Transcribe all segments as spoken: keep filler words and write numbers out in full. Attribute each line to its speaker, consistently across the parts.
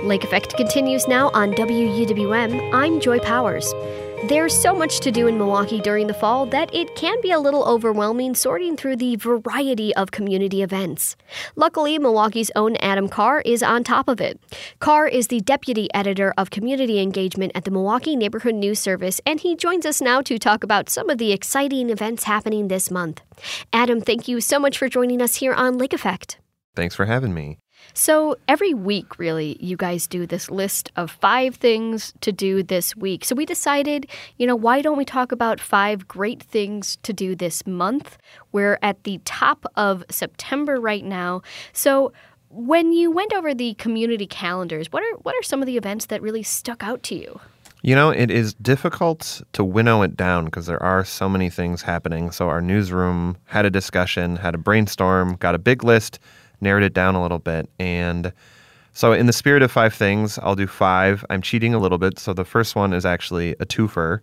Speaker 1: Lake Effect continues now on W U W M. I'm Joy Powers. There's so much to do in Milwaukee during the fall that it can be a little overwhelming sorting through the variety of community events. Luckily, Milwaukee's own Adam Carr is on top of it. Carr is the deputy editor of community engagement at the Milwaukee Neighborhood News Service, and he joins us now to talk about some of the exciting events happening this month. Adam, thank you so much for joining us here on Lake Effect.
Speaker 2: Thanks for having me.
Speaker 1: So every week, really, you guys do this list of five things to do this week. So we decided, you know, why don't we talk about five great things to do this month? We're at the top of September right now. So when you went over the community calendars, what are what are some of the events that really stuck out to you?
Speaker 2: You know, it is difficult to winnow it down because there are so many things happening. So our newsroom had a discussion, had a brainstorm, got a big list, narrowed it down a little bit. And so in the spirit of five things, I'll do five. I'm cheating a little bit. So the first one is actually a twofer.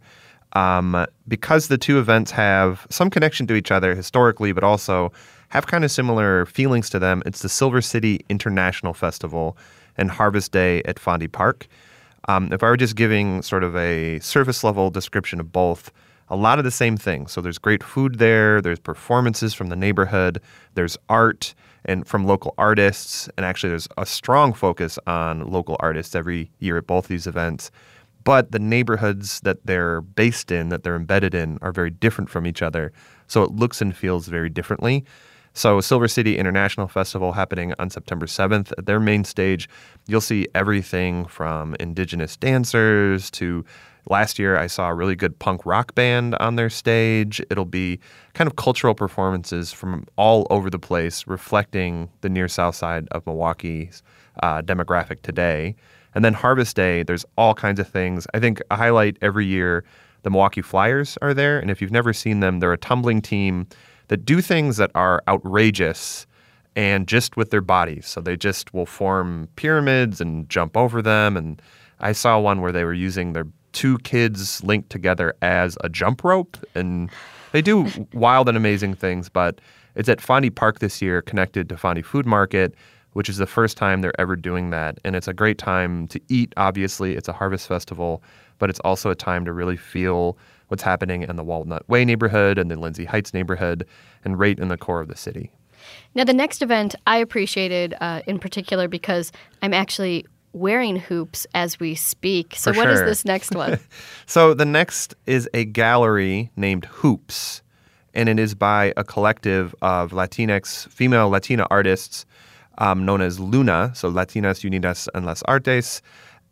Speaker 2: Um, because the two events have some connection to each other historically, but also have kind of similar feelings to them. It's the Silver City International Festival and Harvest Day at Fondy Park. Um, if I were just giving sort of a surface level description of both, a lot of the same things. So there's great food there. There's performances from the neighborhood. There's art and from local artists. And actually, there's a strong focus on local artists every year at both these events. But the neighborhoods that they're based in, that they're embedded in, are very different from each other. So it looks and feels very differently. So Silver City International Festival happening on September seventh. At their main stage, you'll see everything from indigenous dancers to last year I saw a really good punk rock band on their stage. It'll be kind of cultural performances from all over the place reflecting the near south side of Milwaukee's uh, demographic today. And then Harvest Day, there's all kinds of things. I think a highlight every year, the Milwaukee Flyers are there. And if you've never seen them, they're a tumbling team that do things that are outrageous and just with their bodies. So they just will form pyramids and jump over them. And I saw one where they were using their two kids linked together as a jump rope. And they do wild and amazing things. But it's at Fondy Park this year, connected to Fondy Food Market, which is the first time they're ever doing that. And it's a great time to eat, obviously. It's a harvest festival, but it's also a time to really feel what's happening in the Walnut Way neighborhood and the Lindsay Heights neighborhood and right in the core of the city.
Speaker 1: Now, the next event I appreciated uh, in particular because I'm actually wearing hoops as we speak. So
Speaker 2: For
Speaker 1: what
Speaker 2: sure.
Speaker 1: is this next one?
Speaker 2: So the next is a gallery named Hoops, and it is by a collective of Latinx, female Latina artists um, known as Luna, so Latinas Unidas en las Artes.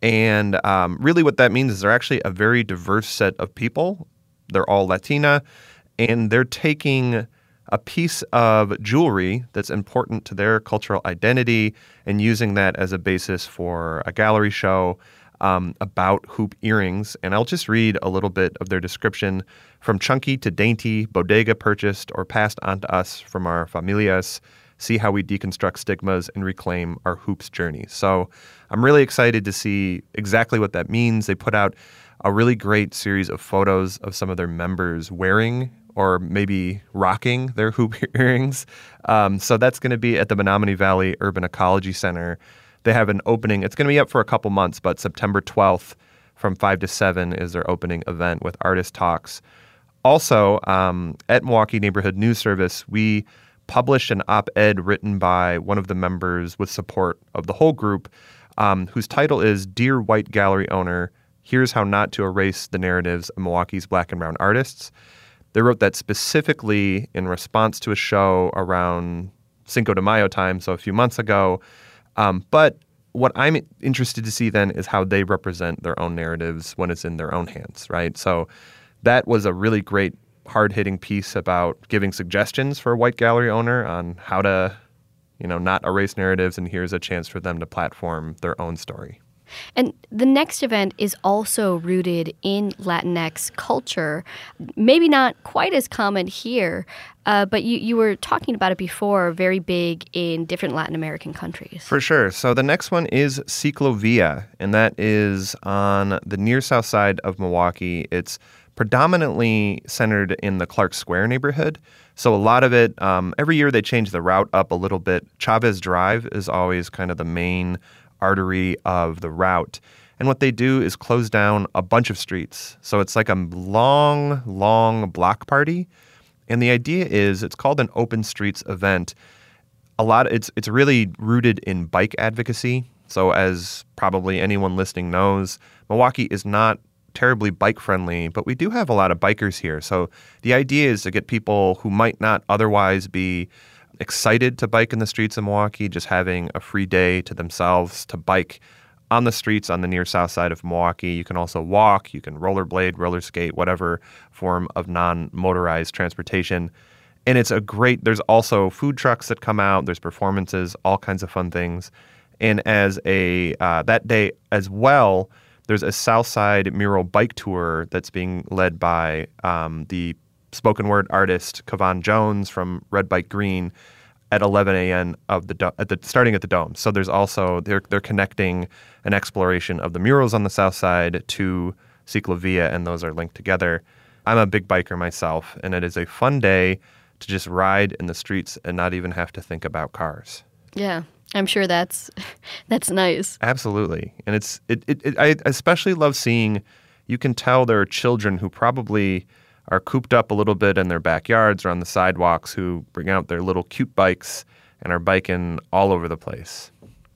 Speaker 2: And um, really what that means is they're actually a very diverse set of people. They're all Latina, and they're taking a piece of jewelry that's important to their cultural identity and using that as a basis for a gallery show um, about hoop earrings. And I'll just read a little bit of their description. From chunky to dainty, bodega purchased or passed on to us from our familias. See how we deconstruct stigmas and reclaim our hoops journey. So I'm really excited to see exactly what that means. They put out a really great series of photos of some of their members wearing or maybe rocking their hoop earrings. Um, so that's going to be at the Menominee Valley Urban Ecology Center. They have an opening. It's going to be up for a couple months, but September twelfth from five to seven is their opening event with artist talks. Also, um, at Milwaukee Neighborhood News Service, we published an op-ed written by one of the members with support of the whole group, um, whose title is Dear White Gallery Owner, Here's How Not to Erase the Narratives of Milwaukee's Black and Brown Artists. They wrote that specifically in response to a show around Cinco de Mayo time, so a few months ago. Um, but what I'm interested to see then is how they represent their own narratives when it's in their own hands, right? So that was a really great hard-hitting piece about giving suggestions for a white gallery owner on how to, you know, not erase narratives, and here's a chance for them to platform their own story.
Speaker 1: And the next event is also rooted in Latinx culture, maybe not quite as common here, uh, but you, you were talking about it before, very big in different Latin American countries.
Speaker 2: For sure. So the next one is Ciclovia, and that is on the near south side of Milwaukee. It's predominantly centered in the Clark Square neighborhood. So a lot of it, um, every year they change the route up a little bit. Chavez Drive is always kind of the main artery of the route. And what they do is close down a bunch of streets. So it's like a long, long block party. And the idea is it's called an open streets event. A lot of, it's it's really rooted in bike advocacy. So as probably anyone listening knows, Milwaukee is not terribly bike friendly, but we do have a lot of bikers here. So the idea is to get people who might not otherwise be excited to bike in the streets of Milwaukee, just having a free day to themselves to bike on the streets on the near south side of Milwaukee. You can also walk, you can rollerblade, roller skate, whatever form of non-motorized transportation. And it's a great, there's also food trucks that come out, there's performances, all kinds of fun things. And as a, uh, that day as well, there's a Southside mural bike tour that's being led by um, the spoken word artist Kavan Jones from Red Bike Green at eleven a.m. of the do- at the starting at the Dome. So there's also they're they're connecting an exploration of the murals on the south side to Ciclovia, and those are linked together. I'm a big biker myself, and it is a fun day to just ride in the streets and not even have to think about cars.
Speaker 1: Yeah, I'm sure that's that's nice.
Speaker 2: Absolutely, and it's it, it, it I especially love seeing. You can tell there are children who probably are cooped up a little bit in their backyards or on the sidewalks who bring out their little cute bikes and are biking all over the place.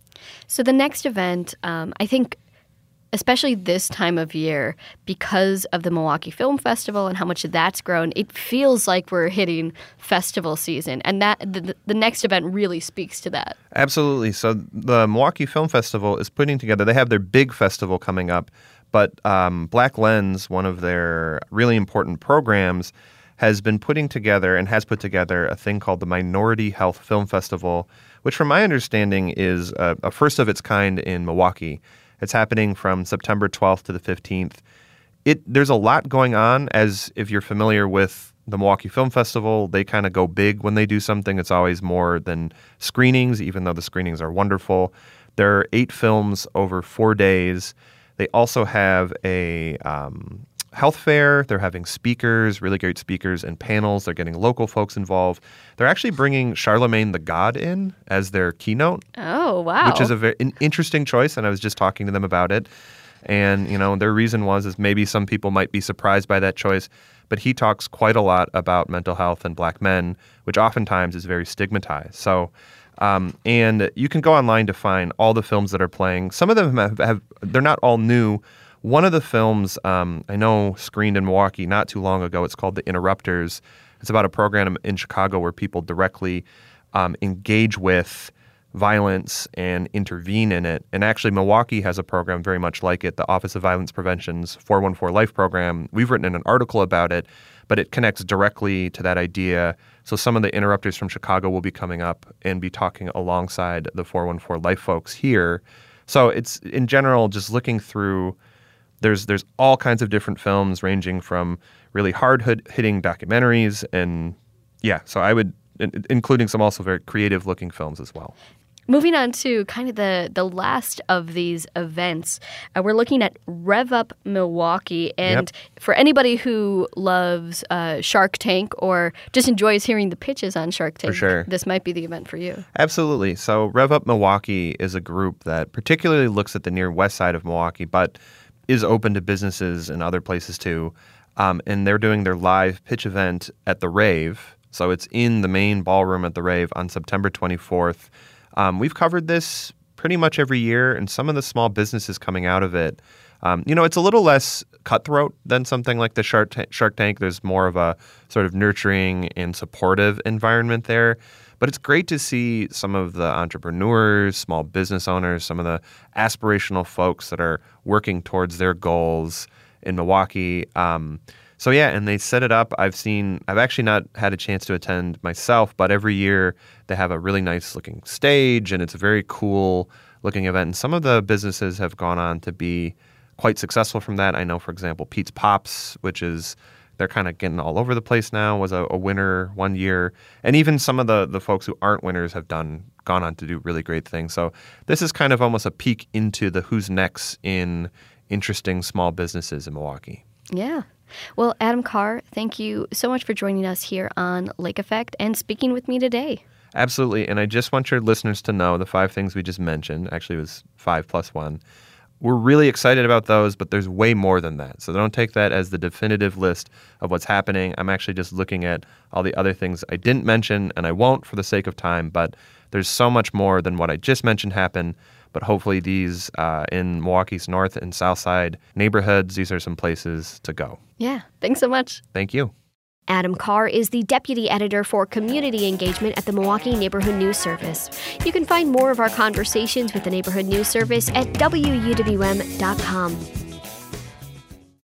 Speaker 1: So the next event, um, I think, especially this time of year, because of the Milwaukee Film Festival and how much that's grown, it feels like we're hitting festival season. And that the, the next event really speaks to that.
Speaker 2: Absolutely. So the Milwaukee Film Festival is putting together, they have their big festival coming up, but um, Black Lens, one of their really important programs, has been putting together and has put together a thing called the Minority Health Film Festival, which from my understanding is a, a first of its kind in Milwaukee. It's happening from September twelfth to the fifteenth. It There's a lot going on, as if you're familiar with the Milwaukee Film Festival, they kind of go big when they do something. It's always more than screenings, even though the screenings are wonderful. There are eight films over four days. They also have a um, health fair. They're having speakers, really great speakers and panels. They're getting local folks involved. They're actually bringing Charlemagne the God in as their keynote.
Speaker 1: Oh, wow.
Speaker 2: Which is a very, an interesting choice, and I was just talking to them about it. And, you know, their reason was is maybe some people might be surprised by that choice, but he talks quite a lot about mental health and Black men, which oftentimes is very stigmatized. So, um, and you can go online to find all the films that are playing. Some of them have, have they're not all new. One of the films um, I know screened in Milwaukee not too long ago, it's called The Interrupters. It's about a program in Chicago where people directly um, engage with violence and intervene in it. And actually, Milwaukee has a program very much like it, the Office of Violence Prevention's four one four Life program. We've written an article about it, but it connects directly to that idea. So some of the interrupters from Chicago will be coming up and be talking alongside the four one four Life folks here. So it's, in general, just looking through, there's there's all kinds of different films ranging from really hard-hitting documentaries and, yeah, so I would, including some also very creative-looking films as well.
Speaker 1: Moving on to kind of the, the last of these events, uh, we're looking at Rev Up Milwaukee. And yep. For anybody who loves uh, Shark Tank or just enjoys hearing the pitches on Shark Tank,
Speaker 2: for sure.
Speaker 1: This might be the event for you.
Speaker 2: Absolutely. So Rev Up Milwaukee is a group that particularly looks at the near west side of Milwaukee, but is open to businesses in other places too. Um, and they're doing their live pitch event at the Rave. So it's in the main ballroom at the Rave on September twenty-fourth. Um, we've covered this pretty much every year, and some of the small businesses coming out of it, um, you know, it's a little less cutthroat than something like the Shark, ta- Shark Tank. There's more of a sort of nurturing and supportive environment there. But it's great to see some of the entrepreneurs, small business owners, some of the aspirational folks that are working towards their goals in Milwaukee. Um, So yeah, and they set it up. I've seen, I've actually not had a chance to attend myself, but every year they have a really nice looking stage and it's a very cool looking event. And some of the businesses have gone on to be quite successful from that. I know, for example, Pete's Pops, which is, they're kind of getting all over the place now, was a, a winner one year. And even some of the, the folks who aren't winners have done, gone on to do really great things. So this is kind of almost a peek into the who's next in interesting small businesses in Milwaukee.
Speaker 1: Yeah. Well, Adam Carr, thank you so much for joining us here on Lake Effect and speaking with me today.
Speaker 2: Absolutely. And I just want your listeners to know the five things we just mentioned. Actually, it was five plus one. We're really excited about those, but there's way more than that. So don't take that as the definitive list of what's happening. I'm actually just looking at all the other things I didn't mention, and I won't for the sake of time, but there's so much more than what I just mentioned happen. But hopefully these uh, in Milwaukee's North and South Side neighborhoods, these are some places to go.
Speaker 1: Yeah. Thanks so much.
Speaker 2: Thank you.
Speaker 1: Adam Carr is the Deputy Editor for Community Engagement at the Milwaukee Neighborhood News Service. You can find more of our conversations with the Neighborhood News Service at W U W M dot com.